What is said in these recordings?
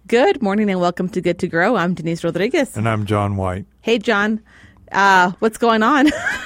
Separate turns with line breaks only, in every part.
Good morning and welcome to Good to Grow. I'm Denise Rodriguez.
And I'm John White.
Hey, John. What's going on?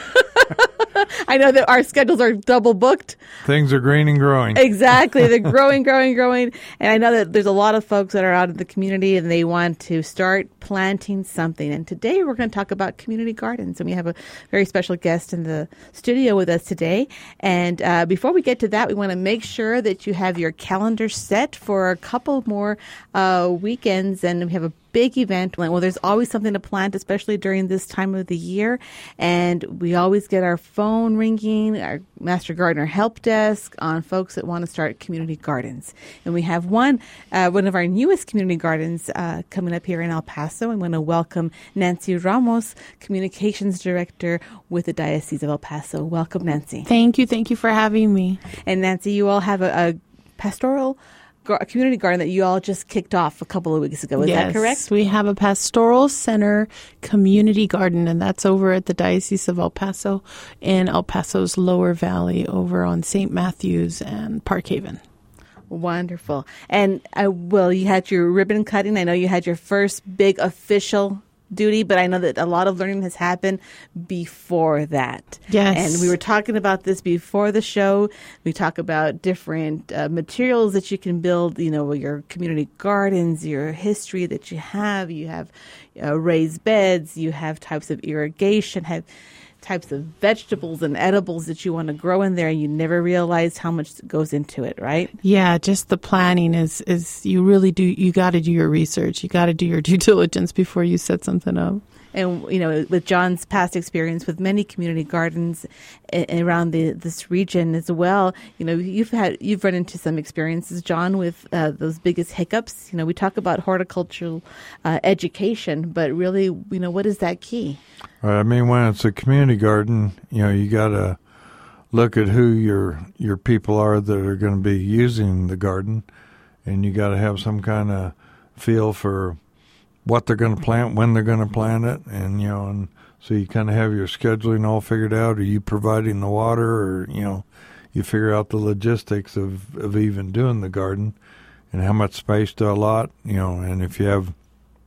I know that our schedules are double booked.
Things are green and growing.
Exactly. They're growing. And I know that there's a lot of folks that are out in the community and they want to start planting something. And today we're going to talk about community gardens. And we have a very special guest in the studio with us today. And before we get to that, we want to make sure that you have your calendar set for a couple more weekends. And we have a big event. Well, there's always something to plant, especially during this time of the year. And we always get our phone ringing, our Master Gardener help desk on folks that want to start community gardens. And we have one of our newest community gardens coming up here in El Paso. I want to welcome Nancy Ramos, Communications Director with the Diocese of El Paso. Welcome, Nancy.
Thank you. Thank you for having me.
And Nancy, you all have a pastoral community garden that you all just kicked off a couple of weeks ago. Is that correct?
Yes, we have a pastoral center community garden, and that's over at the Diocese of El Paso in El Paso's Lower Valley over on St. Matthews and Park Haven.
Wonderful. And, you had your ribbon cutting. I know you had your first big official duty, but I know that a lot of learning has happened before that.
Yes.
And we were talking about this before the show. We talk about different materials that you can build, your community gardens, your history that you have. You have raised beds. You have types of irrigation, have types of vegetables and edibles that you want to grow in there. You never realize how much goes into it, right?
Yeah, just the planning is you really do. You got to do your research. You got to do your due diligence before you set something up.
And, with John's past experience with many community gardens around this region as well, you've run into some experiences, John, with those biggest hiccups. We talk about horticultural education, but really, what is that key?
Right. I mean, when it's a community garden, you got to look at who your people are that are going to be using the garden, and you got to have some kind of feel for what they're going to plant, when they're going to plant it, and so you kind of have your scheduling all figured out. Are you providing the water, or you figure out the logistics of even doing the garden, and how much space to allot, and if you have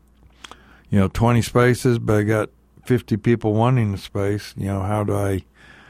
20 spaces, but I got 50 people wanting the space, how do I,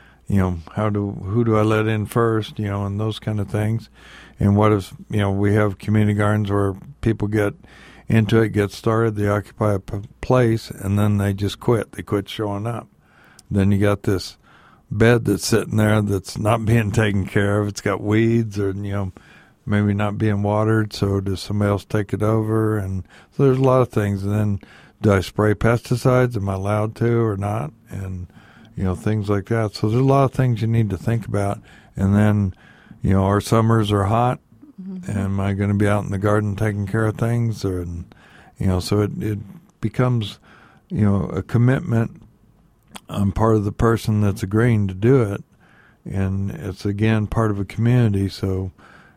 who do I let in first, and those kind of things, and what if we have community gardens where people get into it, get started, they occupy a place, and then they just quit. They quit showing up. Then you got this bed that's sitting there that's not being taken care of. It's got weeds or, maybe not being watered, so does somebody else take it over? And so there's a lot of things. And then do I spray pesticides? Am I allowed to or not? And, things like that. So there's a lot of things you need to think about. And then, our summers are hot. Mm-hmm. Am I going to be out in the garden taking care of things? So it becomes, a commitment on part of the person that's agreeing to do it. And it's, again, part of a community. So,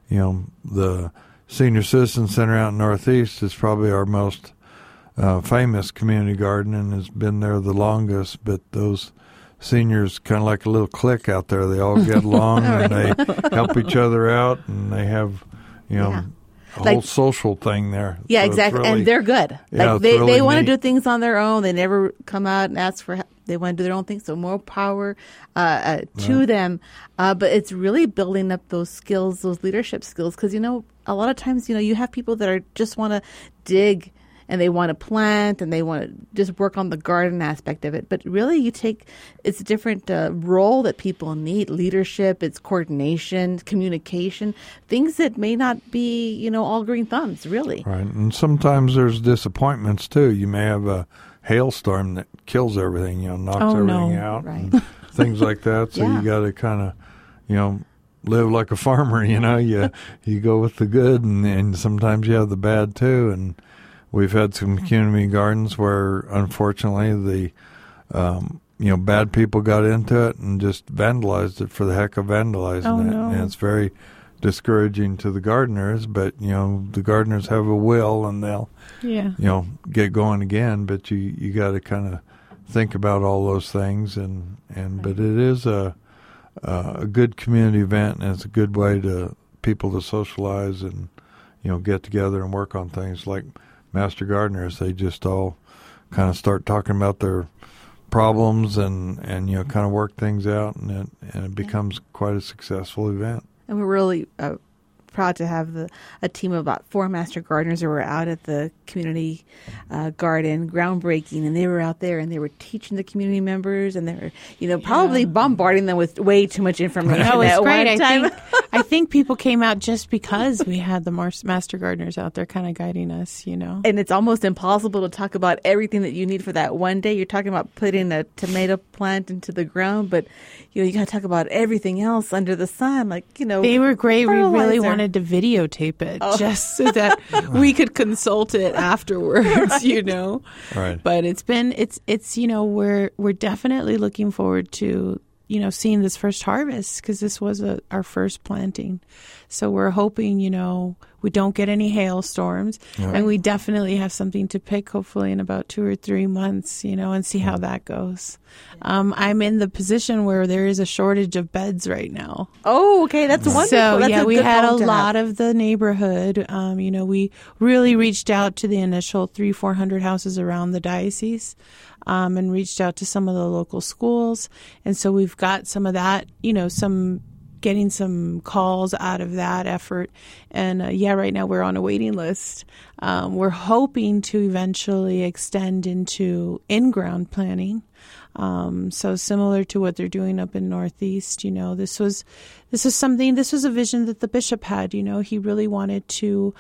the Senior Citizen Center out in Northeast is probably our most famous community garden and has been there the longest. But those seniors kind of like a little clique out there. They all get along and they help each other out, and they have a whole social thing there.
Yeah, so exactly. Really, and they're good.
Yeah,
they
really
want to
neat.
do things on their own. They never come out and ask for help. They want to do their own thing. So more power to them. But it's really building up those skills, those leadership skills. Because, a lot of times, you have people that just want to dig and they want to plant and they want to just work on the garden aspect of it. But really it's a different role that people need. Leadership, it's coordination, communication, things that may not be, all green thumbs, really.
Right. And sometimes there's disappointments, too. You may have a hailstorm that kills everything, knocks everything out,
right.
and things like that. So you got to kind of, live like a farmer, you go with the good and sometimes you have the bad, too. And we've had some community gardens where, unfortunately, bad people got into it and just vandalized it for the heck of vandalizing it.
No.
And it's very discouraging to the gardeners, but, the gardeners have a will and they'll, get going again. But you got to kind of think about all those things. But it is a good community event, and it's a good way to people to socialize and, get together and work on things like master gardeners. They just all kind of start talking about their problems and kind of work things out, and it becomes quite a successful event.
And we're really proud to have a team of about 4 master gardeners who were out at the community garden groundbreaking, and they were out there and they were teaching the community members, and they were probably bombarding them with way too much information.
No, it's
at
great.
one time.
I think people came out just because we had the master gardeners out there kind of guiding us,
And it's almost impossible to talk about everything that you need for that one day. You're talking about putting a tomato plant into the ground, but you got to talk about everything else under the sun,
They were great.
fertilizer.
We really wanted to videotape it just so that we could consult it afterwards,
Right.
But it's we're definitely looking forward to seeing this first harvest, because this was our first planting. So we're hoping, we don't get any hailstorms, and we definitely have something to pick, hopefully in about 2 or 3 months, and see how that goes. I'm in the position where there is a shortage of beds right now.
Oh, okay. That's wonderful.
So,
That's
we
good
had a
problem to
lot
have.
of the neighborhood. We really reached out to the initial 300-400 houses around the diocese, and reached out to some of the local schools. And so we've got some of that, getting some calls out of that effort. And right now we're on a waiting list. We're hoping to eventually extend into in-ground planting. So similar to what they're doing up in Northeast, this was a vision that the bishop had. He really wanted to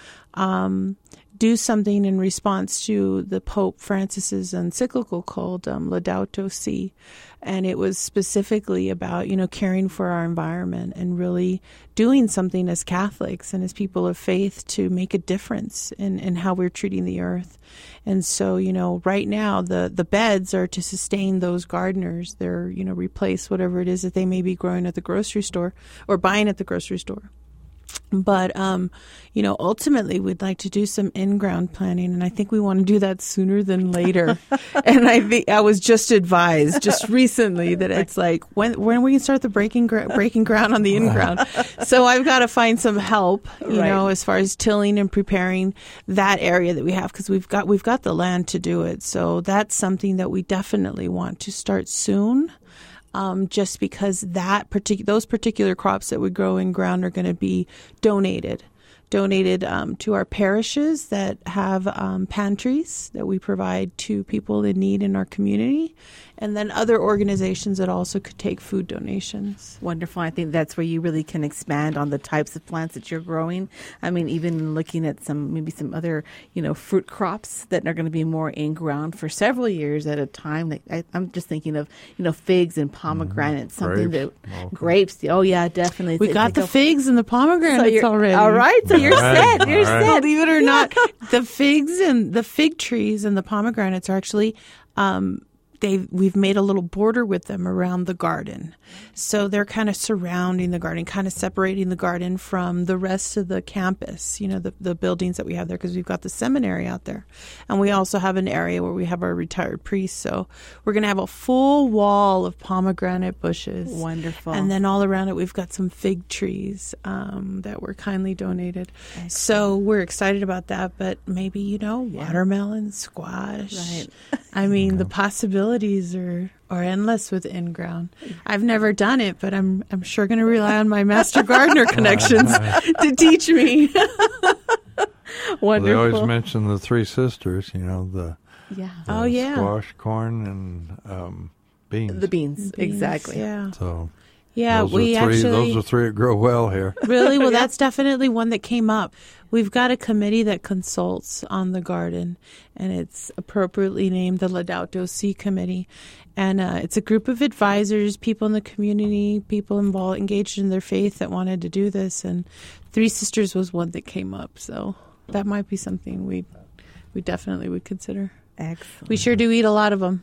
do something in response to the Pope Francis's encyclical called Laudato Si. And it was specifically about, caring for our environment and really doing something as Catholics and as people of faith to make a difference in how we're treating the earth. And so, right now the beds are to sustain those gardeners. They're, replace whatever it is that they may be growing at the grocery store or buying at the grocery store. But, ultimately we'd like to do some in-ground planting, and I think we want to do that sooner than later. And I think I was just advised just recently that it's like, when we can start the breaking ground on the in-ground. So I've got to find some help, as far as tilling and preparing that area that we have, because we've got the land to do it. So that's something that we definitely want to start soon. Just because those particular crops that we grow in ground are going to be donated to our parishes that have pantries that we provide to people in need in our community, and then other organizations that also could take food donations.
Wonderful. I think that's where you really can expand on the types of plants that you're growing. I mean, even looking at some other, fruit crops that are going to be more in ground for several years at a time. I'm just thinking of, figs and pomegranates, something
Grapes.
that grapes. Oh yeah, definitely.
We got the figs and the pomegranates already.
All right. So you're set. You're
All right.
set.
Believe it or not, the figs and the fig trees and the pomegranates are actually, we've made a little border with them around the garden. So they're kind of surrounding the garden, kind of separating the garden from the rest of the campus, the buildings that we have there, because we've got the seminary out there. And we also have an area where we have our retired priests. So we're going to have a full wall of pomegranate bushes.
Wonderful.
And then all around it, we've got some fig trees that were kindly donated. Excellent. So we're excited about that. But maybe, watermelon, squash.
Right.
I mean, the possibilities are endless with in-ground. I've never done it, but I'm sure going to rely on my master gardener connections to teach me.
Wonderful.
Well, they always mention the three sisters, the squash, corn, and beans.
The beans, exactly.
Yeah.
So
those
are three that grow well here.
Really? Well, that's definitely one that came up. We've got a committee that consults on the garden, and it's appropriately named the Laudato Si Committee. And it's a group of advisors, people in the community, people involved, engaged in their faith that wanted to do this. And Three Sisters was one that came up. So that might be something we definitely would consider.
Excellent.
We sure do eat a lot of them.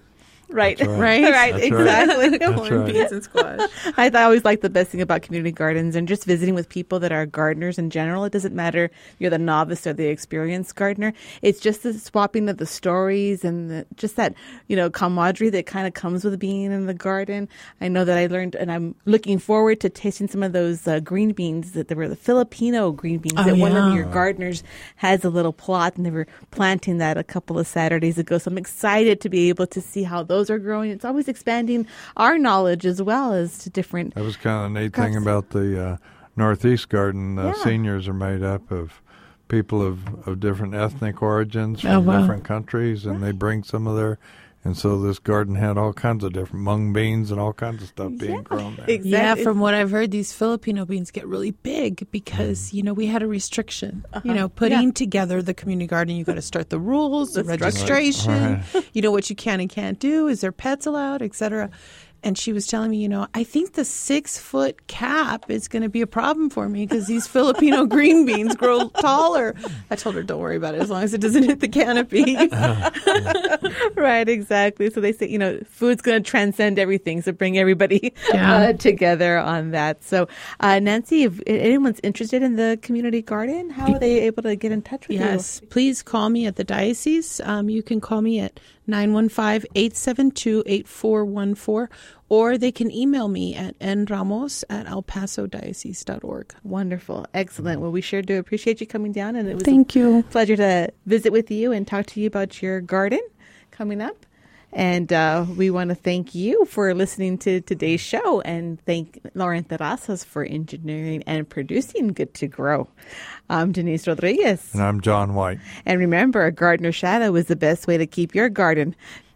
Right.
That's
Right?
Right,
That's
exactly.
That's
Corn,
right.
beans, and squash.
I always like the best thing about community gardens and just visiting with people that are gardeners in general. It doesn't matter if you're the novice or the experienced gardener. It's just the swapping of the stories and just that, camaraderie that kind of comes with being in the garden. I know that I learned, and I'm looking forward to tasting some of those green beans that were the Filipino green beans that one of your gardeners has a little plot, and they were planting that a couple of Saturdays ago. So I'm excited to be able to see how those are growing. It's always expanding our knowledge as well as to different.
That was kind of a neat
crops.
thing about the Northeast Garden.
Yeah.
Seniors are made up of people of different ethnic origins from
Oh, wow.
different countries, and they bring some of their. And so this garden had all kinds of different mung beans and all kinds of stuff being grown there.
Exactly.
Yeah, from what I've heard, these Filipino beans get really big because, we had a restriction. Putting together the community garden, you got to start the rules, the registration, what you can and can't do, is there pets allowed, etc. And she was telling me, I think the 6-foot cap is going to be a problem for me because these Filipino green beans grow taller. I told her, don't worry about it as long as it doesn't hit the canopy.
Right, exactly. So they say, food's going to transcend everything. So bring everybody together on that. So, Nancy, if anyone's interested in the community garden, how are they able to get in touch with you?
Yes, please call me at the diocese. You can call me at 915-872-8414, or they can email me at nramos@elpasodiocese.org.
Wonderful. Excellent. Well, we sure do appreciate you coming down, and it was
Thank you.
a pleasure to visit with you and talk to you about your garden coming up. And we want to thank you for listening to today's show, and thank Lauren Terrazas for engineering and producing Good to Grow. I'm Denise Rodriguez.
And I'm John White.
And remember, a gardener shadow is the best way to keep your garden